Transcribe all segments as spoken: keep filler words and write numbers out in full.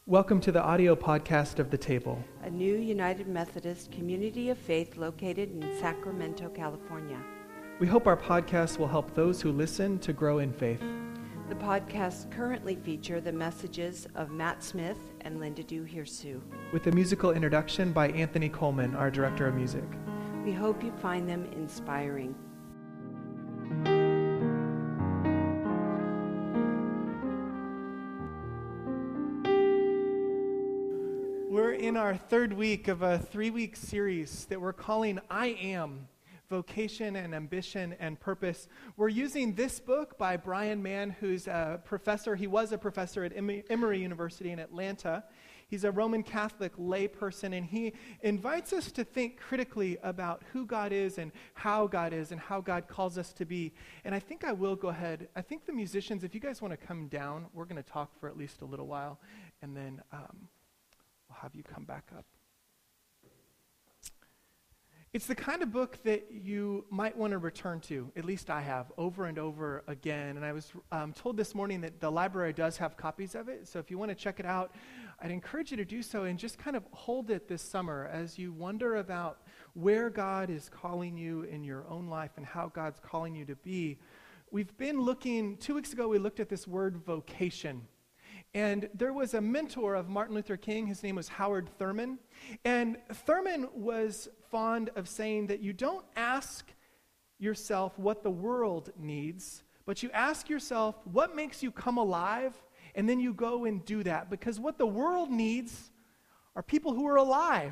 Welcome to the audio podcast of The Table, a new United Methodist community of faith located in Sacramento, California. We hope our podcast will help those who listen to grow in faith. The podcasts currently feature the messages of Matt Smith and Linda Du Hirsu, with a musical introduction by Anthony Coleman, our director of music. We hope you find them inspiring. We're in our third week of a three-week series that we're calling I Am, Vocation and Ambition and Purpose. We're using this book by Brian Mann, who's a professor. He was a professor at Emory University in Atlanta. He's a Roman Catholic layperson, and he invites us to think critically about who God is and how God is and how God calls us to be. And I think I will go ahead. I think the musicians, if you guys want to come down, we're going to talk for at least a little while, and then um, we'll have you come back up. It's the kind of book that you might want to return to, at least I have, over and over again. And I was um, told this morning that the library does have copies of it, so if you want to check it out, I'd encourage you to do so and just kind of hold it this summer as you wonder about where God is calling you in your own life and how God's calling you to be. We've been looking, two weeks ago we looked at this word vocation. And there was a mentor of Martin Luther King. His name was Howard Thurman. And Thurman was fond of saying that you don't ask yourself what the world needs, but you ask yourself what makes you come alive, and then you go and do that. Because what the world needs are people who are alive.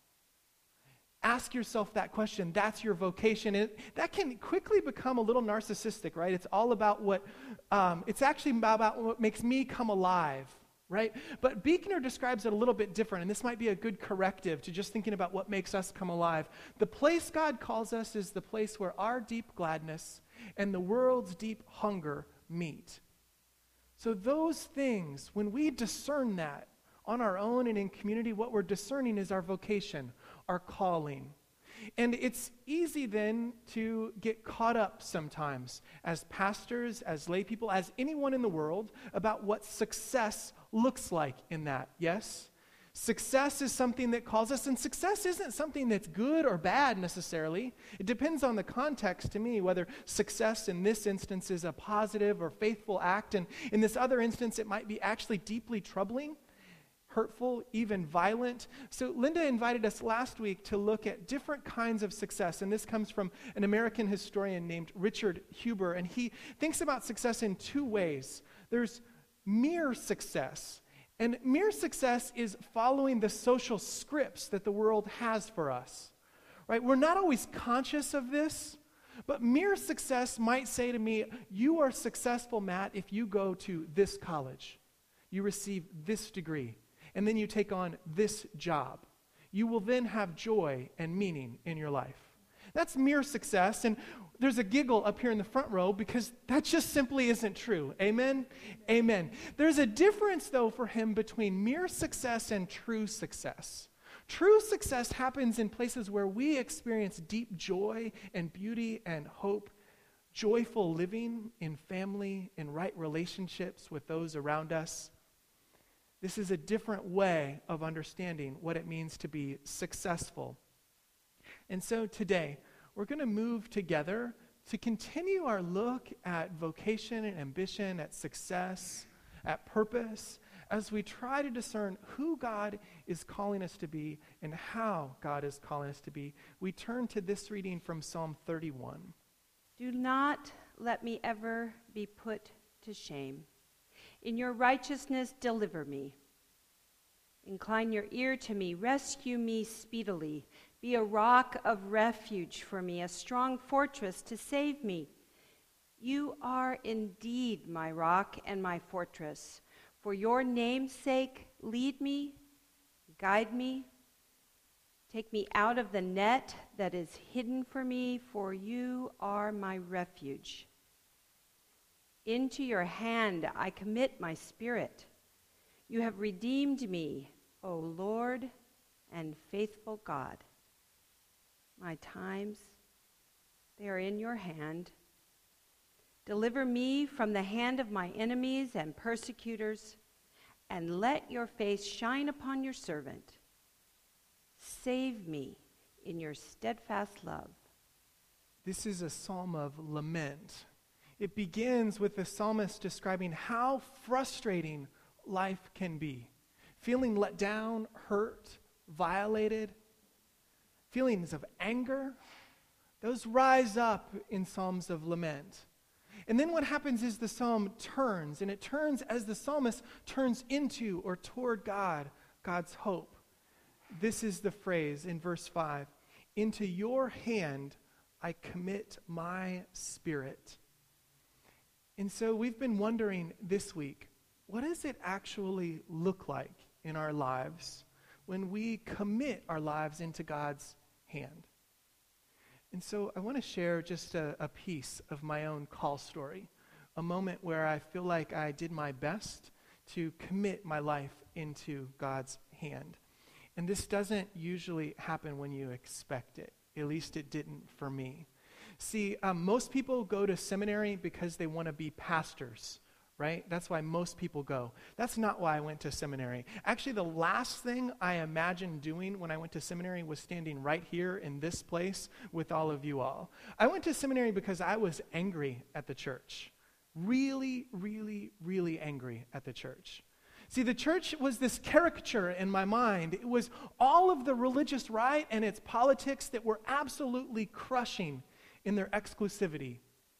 Ask yourself that question. That's your vocation. And that can quickly become a little narcissistic, right? It's all about what, um, it's actually about what makes me come alive, right? But Buechner describes it a little bit different, and this might be a good corrective to just thinking about what makes us come alive. The place God calls us is the place where our deep gladness and the world's deep hunger meet. So those things, when we discern that on our own and in community, what we're discerning is our vocation, our calling. And it's easy then to get caught up sometimes as pastors, as lay people, as anyone in the world about what success looks like in that, yes? Success is something that calls us, and success isn't something that's good or bad necessarily. It depends on the context to me, whether success in this instance is a positive or faithful act, and in this other instance it might be actually deeply troubling, hurtful, even violent. So Linda invited us last week to look at different kinds of success, and this comes from an American historian named Richard Huber, and he thinks about success in two ways. There's mere success, and mere success is following the social scripts that the world has for us, right? We're not always conscious of this, but mere success might say to me, you are successful, Matt, if you go to this college, you receive this degree, and then you take on this job. You will then have joy and meaning in your life. That's mere success, and there's a giggle up here in the front row because that just simply isn't true. Amen? Amen. There's a difference, though, for him between mere success and true success. True success happens in places where we experience deep joy and beauty and hope, joyful living in family, in right relationships with those around us. This is a different way of understanding what it means to be successful. And so today, we're going to move together to continue our look at vocation and ambition, at success, at purpose, as we try to discern who God is calling us to be and how God is calling us to be. We turn to this reading from Psalm thirty-one. Do not let me ever be put to shame. In your righteousness, deliver me. Incline your ear to me. Rescue me speedily. Be a rock of refuge for me, a strong fortress to save me. You are indeed my rock and my fortress. For your name's sake, lead me, guide me. Take me out of the net that is hidden for me, for you are my refuge. Into your hand I commit my spirit. You have redeemed me, O Lord and faithful God. My times, they are in your hand. Deliver me from the hand of my enemies and persecutors. and let your face shine upon your servant. Save me in your steadfast love. This is a psalm of lament. It begins with the psalmist describing how frustrating life can be. Feeling let down, hurt, violated, feelings of anger, those rise up in psalms of lament. And then what happens is the psalm turns, and it turns as the psalmist turns into or toward God, God's hope. This is the phrase in verse five, "Into your hand I commit my spirit." And so we've been wondering this week, what does it actually look like in our lives when we commit our lives into God's hand? And so I want to share just a, a piece of my own call story, a moment where I feel like I did my best to commit my life into God's hand. And this doesn't usually happen when you expect it. At least it didn't for me. See, um, most people go to seminary because they want to be pastors, right? That's why most people go. That's not why I went to seminary. Actually, the last thing I imagined doing when I went to seminary was standing right here in this place with all of you all. I went to seminary because I was angry at the church. Really, really, really angry at the church. See, the church was this caricature in my mind. It was all of the religious right and its politics that were absolutely crushing in their exclusivity.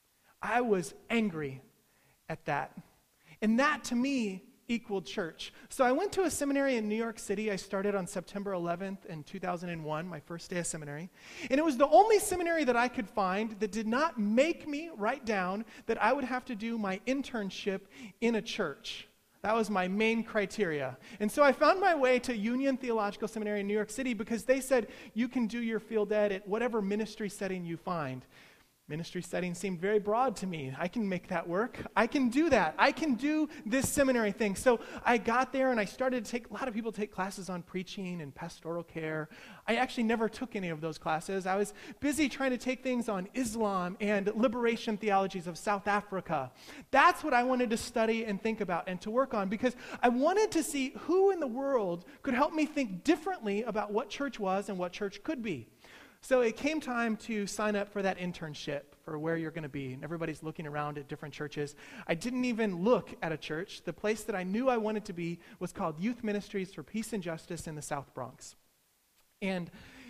I was angry at that. And that, to me, equaled church. So I went to a seminary in New York City. I started on September eleventh in two thousand one, my first day of seminary. And it was the only seminary that I could find that did not make me write down that I would have to do my internship in a church. That was my main criteria. And so I found my way to Union Theological Seminary in New York City because they said you can do your field ed at whatever ministry setting you find. Ministry setting seemed very broad to me. I can make that work. I can do that. I can do this seminary thing. So I got there and I started to take, a lot of people take classes on preaching and pastoral care. I actually never took any of those classes. I was busy trying to take things on Islam and liberation theologies of South Africa. That's what I wanted to study and think about and to work on because I wanted to see who in the world could help me think differently about what church was and what church could be. So it came time to sign up for that internship for where you're going to be. And everybody's looking around at different churches. I didn't even look at a church. The place that I knew I wanted to be was called Youth Ministries for Peace and Justice in the South Bronx. And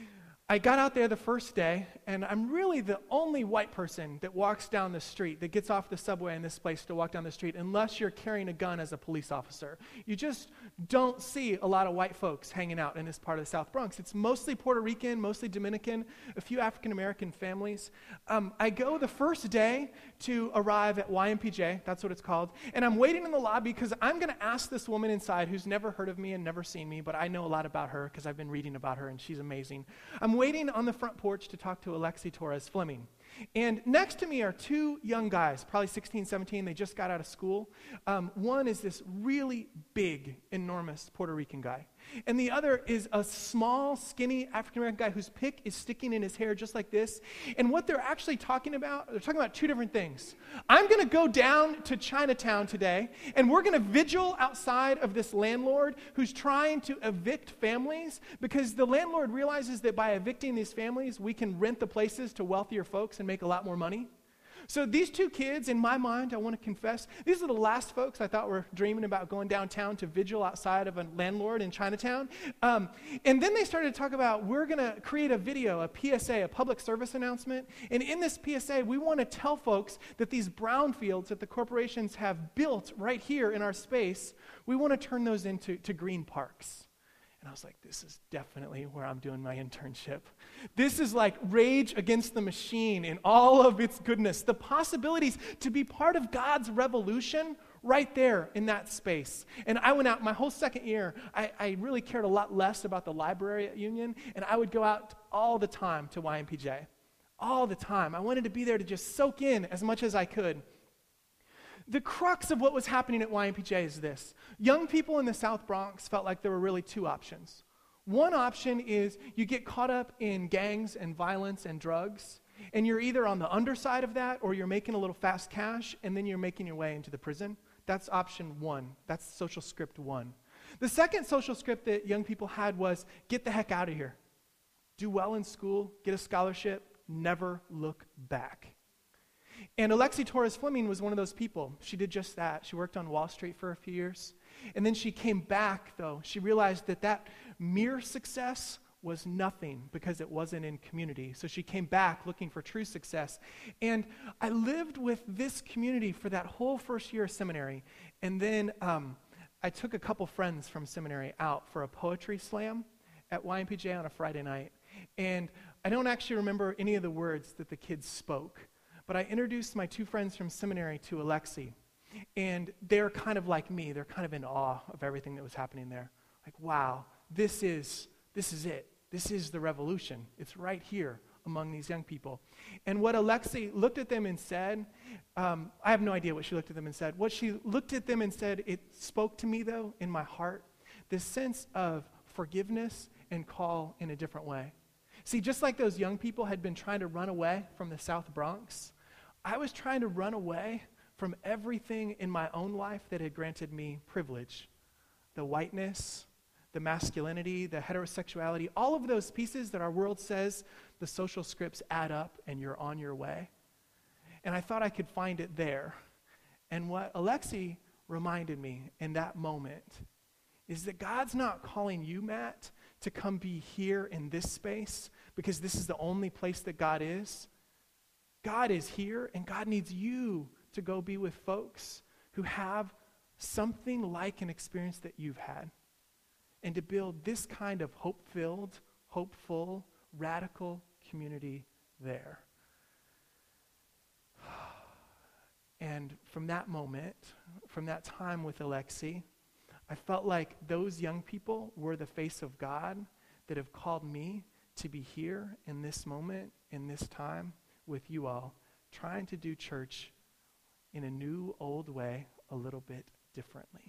I got out there the first day, and I'm really the only white person that walks down the street, that gets off the subway in this place to walk down the street, unless you're carrying a gun as a police officer. You just don't see a lot of white folks hanging out in this part of the South Bronx. It's mostly Puerto Rican, mostly Dominican, a few African-American families. Um, I go the first day to arrive at Y M P J, that's what it's called, and I'm waiting in the lobby because I'm going to ask this woman inside who's never heard of me and never seen me, but I know a lot about her because I've been reading about her, and she's amazing. I'm waiting on the front porch to talk to Alexi Torres Fleming. And next to me are two young guys, probably sixteen, seventeen. They just got out of school. Um, one is this really big, enormous Puerto Rican guy. And the other is a small, skinny African-American guy whose pick is sticking in his hair just like this. And what they're actually talking about, they're talking about two different things. I'm going to go down to Chinatown today, and we're going to vigil outside of this landlord who's trying to evict families because the landlord realizes that by evicting these families, we can rent the places to wealthier folks and make a lot more money. So these two kids, in my mind, I want to confess, these are the last folks I thought were dreaming about going downtown to vigil outside of a landlord in Chinatown. Um, and then they started to talk about, we're going to create a video, a P S A, a public service announcement. And in this P S A, we want to tell folks that these brownfields that the corporations have built right here in our space, we want to turn those into to green parks. And I was like, this is definitely where I'm doing my internship. This is like Rage Against the Machine in all of its goodness. The possibilities to be part of God's revolution right there in that space. And I went out, my whole second year, I, I really cared a lot less about the library at Union, and I would go out all the time to Y M P J. All the time. I wanted to be there to just soak in as much as I could. The crux of what was happening at Y M P J is this. Young people in the South Bronx felt like there were really two options. One option is you get caught up in gangs and violence and drugs, and you're either on the underside of that or you're making a little fast cash, and then you're making your way into the prison. That's option one. That's social script one. The second social script that young people had was get the heck out of here. Do well in school, get a scholarship, never look back. And Alexi Torres Fleming was one of those people. She did just that. She worked on Wall Street for a few years. And then she came back, though. She realized that that mere success was nothing because it wasn't in community. So she came back looking for true success. And I lived with this community for that whole first year of seminary. And then um, I took a couple friends from seminary out for a poetry slam at Y M P J on a Friday night. And I don't actually remember any of the words that the kids spoke, but I introduced my two friends from seminary to Alexi. And they're kind of like me. They're kind of in awe of everything that was happening there. Like, wow, this is this is it. This is the revolution. It's right here among these young people. And what Alexi looked at them and said, um, I have no idea what she looked at them and said. What she looked at them and said, it spoke to me, though, in my heart, this sense of forgiveness and call in a different way. See, just like those young people had been trying to run away from the South Bronx, I was trying to run away from everything in my own life that had granted me privilege. The whiteness, the masculinity, the heterosexuality, all of those pieces that our world says the social scripts add up and you're on your way. And I thought I could find it there. And what Alexi reminded me in that moment is that God's not calling you, Matt, to come be here in this space because this is the only place that God is. God is here, and God needs you to go be with folks who have something like an experience that you've had, and to build this kind of hope-filled, hopeful, radical community there. And from that moment, from that time with Alexi, I felt like those young people were the face of God that have called me to be here in this moment, in this time, with you all, trying to do church in a new, old way, a little bit differently.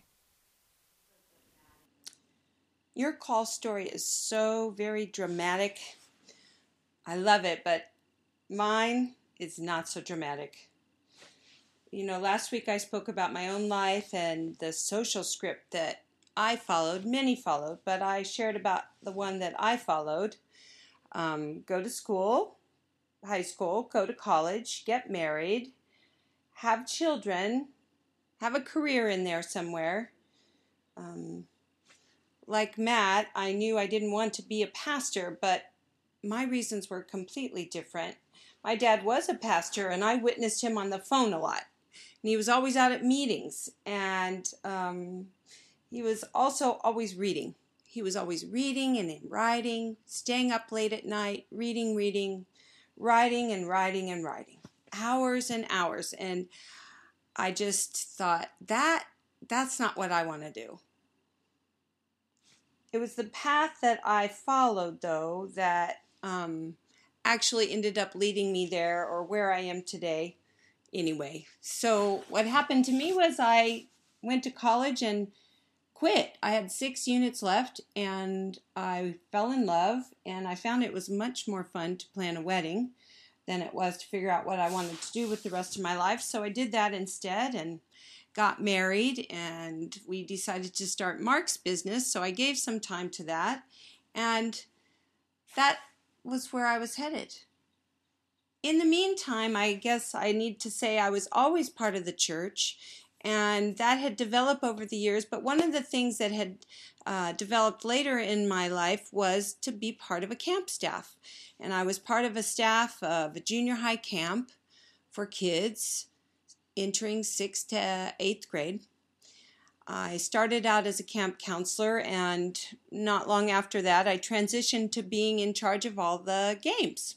Your call story is so very dramatic. I love it, but mine is not so dramatic. You know, last week I spoke about my own life and the social script that I followed. Many followed, but I shared about the one that I followed. Um, go to school, high school, go to college, get married, have children, have a career in there somewhere. Um, like Matt, I knew I didn't want to be a pastor, but my reasons were completely different. My dad was a pastor, and I witnessed him on the phone a lot. And he was always out at meetings, and um, he was also always reading. He was always reading and writing, staying up late at night, reading, reading, writing and writing and writing, hours and hours. And I just thought, that that's not what I want to do. It was the path that I followed, though, that um, actually ended up leading me there, or where I am today anyway. So what happened to me was I went to college and quit. I had six units left, and I fell in love, and I found it was much more fun to plan a wedding than it was to figure out what I wanted to do with the rest of my life. So I did that instead and got married, and we decided to start Mark's business. So I gave some time to that, and that was where I was headed. In the meantime, I guess I need to say I was always part of the church, and that had developed over the years. But one of the things that had uh, developed later in my life was to be part of a camp staff. And I was part of a staff of a junior high camp for kids entering sixth to eighth grade. I started out as a camp counselor, and not long after that, I transitioned to being in charge of all the games.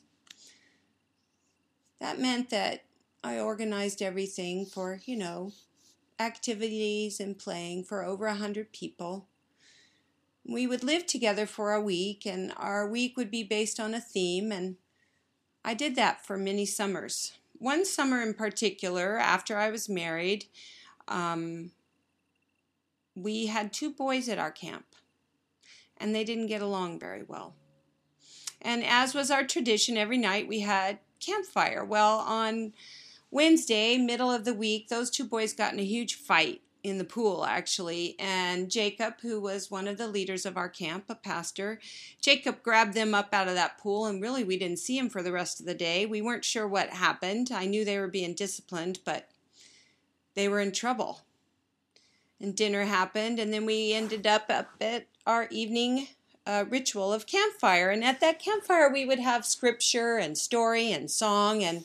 That meant that I organized everything for, you know, activities and playing for over a hundred people. We would live together for a week, and our week would be based on a theme, and I did that for many summers. One summer in particular, after I was married, um, we had two boys at our camp, and they didn't get along very well. And as was our tradition, every night we had campfire. Well, on Wednesday, middle of the week, those two boys got in a huge fight. in the pool, actually. And Jacob, who was one of the leaders of our camp, a pastor, Jacob grabbed them up out of that pool, and really we didn't see him for the rest of the day. We weren't sure what happened. I knew they were being disciplined, but they were in trouble. And dinner happened, and then we ended up up at our evening uh, ritual of campfire. And at that campfire, we would have scripture and story and song. And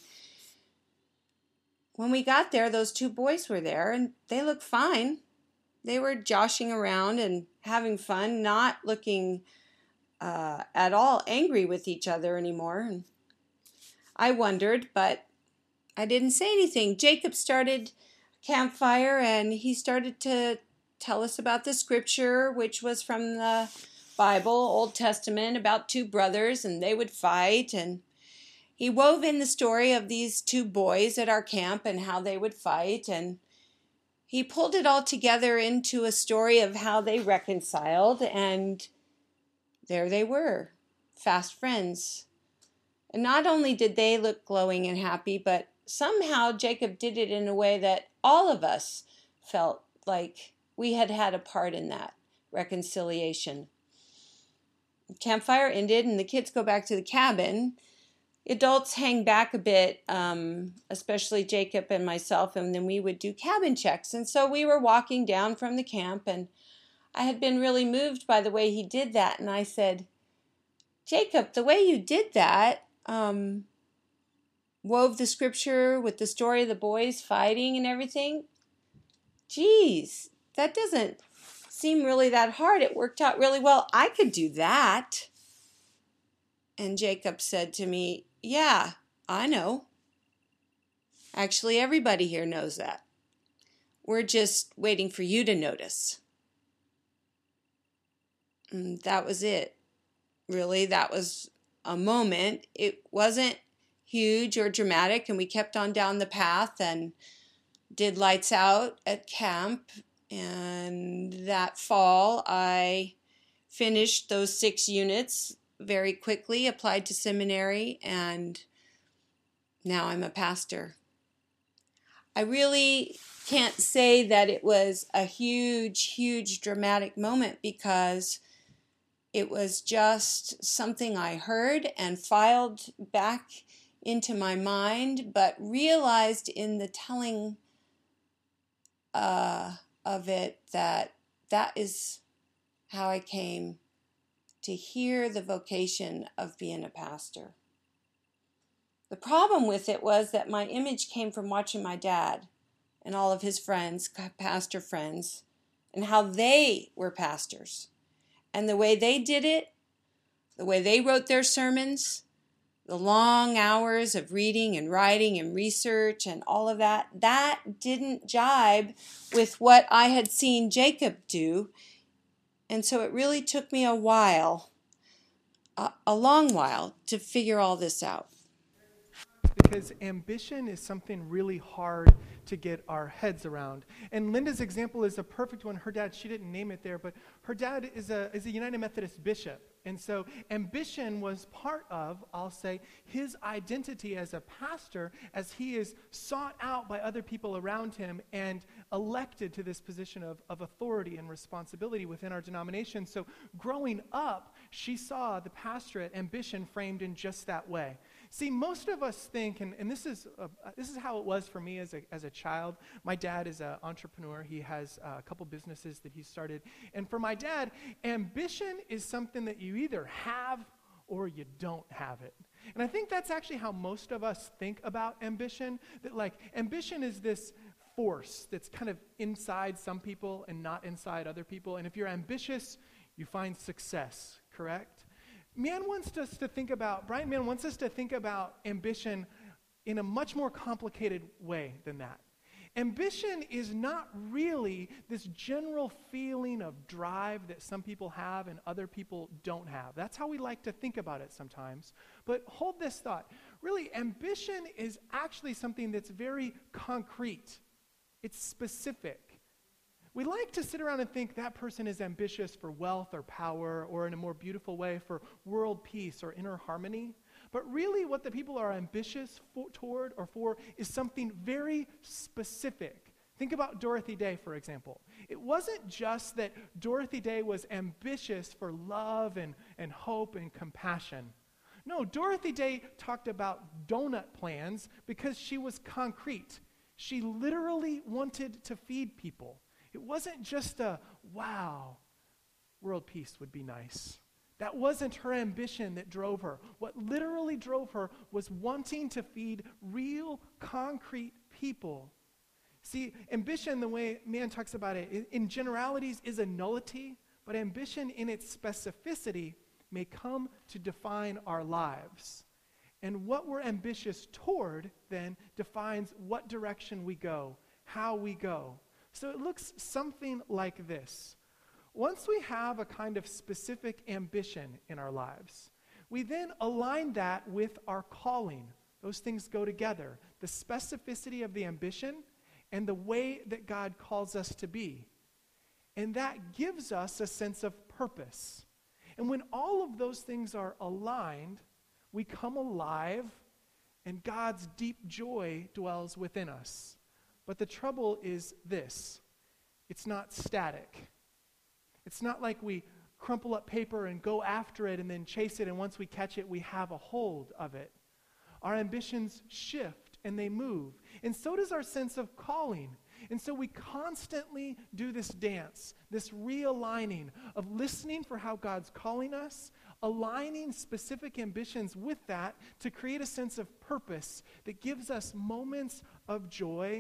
when we got there, those two boys were there, and they looked fine. They were joshing around and having fun, not looking uh, at all angry with each other anymore. And I wondered, but I didn't say anything. Jacob started campfire, and he started to tell us about the scripture, which was from the Bible, Old Testament, about two brothers, and they would fight. And he wove in the story of these two boys at our camp and how they would fight, and he pulled it all together into a story of how they reconciled, and there they were, fast friends. And not only did they look glowing and happy, but somehow Jacob did it in a way that all of us felt like we had had a part in that reconciliation. Campfire ended, and the kids go back to the cabin. Adults hang back a bit, um, especially Jacob and myself, and then we would do cabin checks. And so we were walking down from the camp, and I had been really moved by the way he did that. And I said, Jacob, the way you did that, um, wove the scripture with the story of the boys fighting and everything. Geez, that doesn't seem really that hard. It worked out really well. I could do that. And Jacob said to me, yeah, I know. Actually, everybody here knows that. We're just waiting for you to notice. And that was it. Really, that was a moment. It wasn't huge or dramatic, and we kept on down the path and did lights out at camp. And that fall, I finished those six units very quickly, applied to seminary, and now I'm a pastor. I really can't say that it was a huge, huge dramatic moment, because it was just something I heard and filed back into my mind, but realized in the telling uh, of it that that is how I came to hear the vocation of being a pastor. The problem with it was that my image came from watching my dad and all of his friends, pastor friends, and how they were pastors. And the way they did it, the way they wrote their sermons, the long hours of reading and writing and research and all of that, that didn't jibe with what I had seen Jacob do. And so it really took me a while, a, a long while, to figure all this out. Because ambition is something really hard to get our heads around. And Linda's example is a perfect one. Her dad, she didn't name it there, but her dad is a, is a United Methodist bishop. And so ambition was part of, I'll say, his identity as a pastor, as he is sought out by other people around him and elected to this position of, of authority and responsibility within our denomination. So growing up, she saw the pastorate ambition framed in just that way. See, most of us think, and, and this is uh, this is how it was for me as a as a child. My dad is an entrepreneur. He has uh, a couple businesses that he started. And for my dad, ambition is something that you either have or you don't have it. And I think that's actually how most of us think about ambition. That like ambition is this force that's kind of inside some people and not inside other people. And if you're ambitious, you find success, correct? Mann wants us to think about, Brian Mann wants us to think about ambition in a much more complicated way than that. Ambition is not really this general feeling of drive that some people have and other people don't have. That's how we like to think about it sometimes. But hold this thought. Really, ambition is actually something that's very concrete. It's specific. We like to sit around and think that person is ambitious for wealth or power, or in a more beautiful way for world peace or inner harmony. But really what the people are ambitious for, toward or for is something very specific Think about Dorothy Day, for example. It wasn't just that Dorothy Day was ambitious for love and, and hope and compassion. No, Dorothy Day talked about donut plans because she was concrete. She literally wanted to feed people. It wasn't just a, wow, world peace would be nice. That wasn't her ambition that drove her. What literally drove her was wanting to feed real, concrete people. See, ambition, the way man talks about it, in, in generalities is a nullity, but ambition in its specificity may come to define our lives. And what we're ambitious toward, then, defines what direction we go, how we go. So it looks something like this. Once we have a kind of specific ambition in our lives, we then align that with our calling. Those things go together. The specificity of the ambition and the way that God calls us to be. And that gives us a sense of purpose. And when all of those things are aligned, we come alive, and God's deep joy dwells within us. But the trouble is this: it's not static. It's not like we crumple up paper and go after it and then chase it, and once we catch it, we have a hold of it. Our ambitions shift and they move. And so does our sense of calling. And so we constantly do this dance, this realigning of listening for how God's calling us, aligning specific ambitions with that to create a sense of purpose that gives us moments of joy,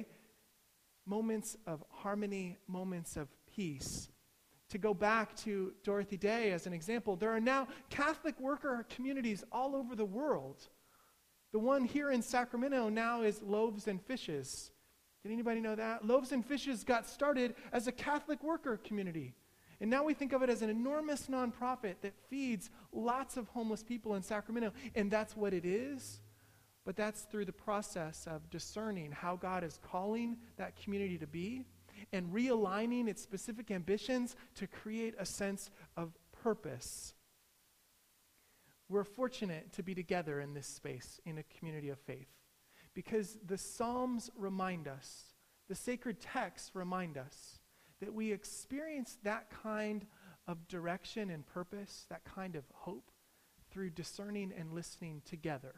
moments of harmony, moments of peace. To go back to Dorothy Day as an example, there are now Catholic worker communities all over the world. The one here in Sacramento now is Loaves and Fishes. Did anybody know that? Loaves and Fishes got started as a Catholic worker community. And now we think of it as an enormous nonprofit that feeds lots of homeless people in Sacramento. And that's what it is. But that's through the process of discerning how God is calling that community to be and realigning its specific ambitions to create a sense of purpose. We're fortunate to be together in this space in a community of faith because the Psalms remind us, the sacred texts remind us that we experience that kind of direction and purpose, that kind of hope, through discerning and listening together.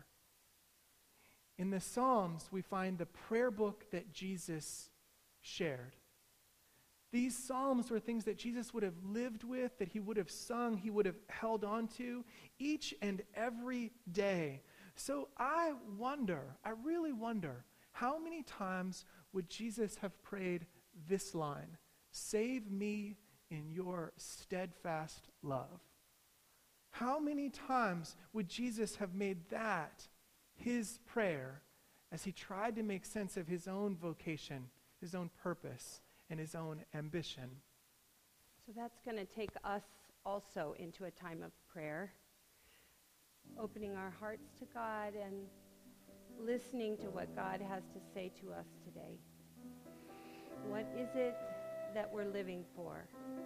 In the Psalms, we find the prayer book that Jesus shared. These Psalms were things that Jesus would have lived with, that he would have sung, he would have held on to each and every day. So I wonder, I really wonder, how many times would Jesus have prayed this line, "Save me in your steadfast love"? How many times would Jesus have made that his prayer as he tried to make sense of his own vocation, his own purpose, and his own ambition? So that's going to take us also into a time of prayer, opening our hearts to God and listening to what God has to say to us today. What is it that we're living for?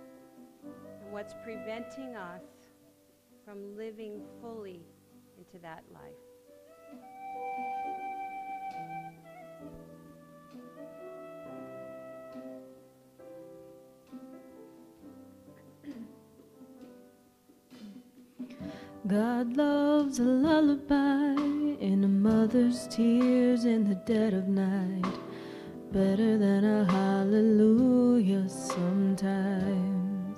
And what's preventing us from living fully into that life? God loves a lullaby in a mother's tears in the dead of night, better than a hallelujah sometimes.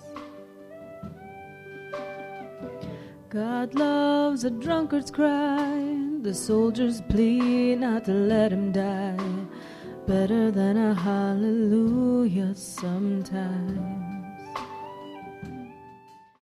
God loves a drunkard's cry, the soldier's plea not to let him die, better than a hallelujah sometimes.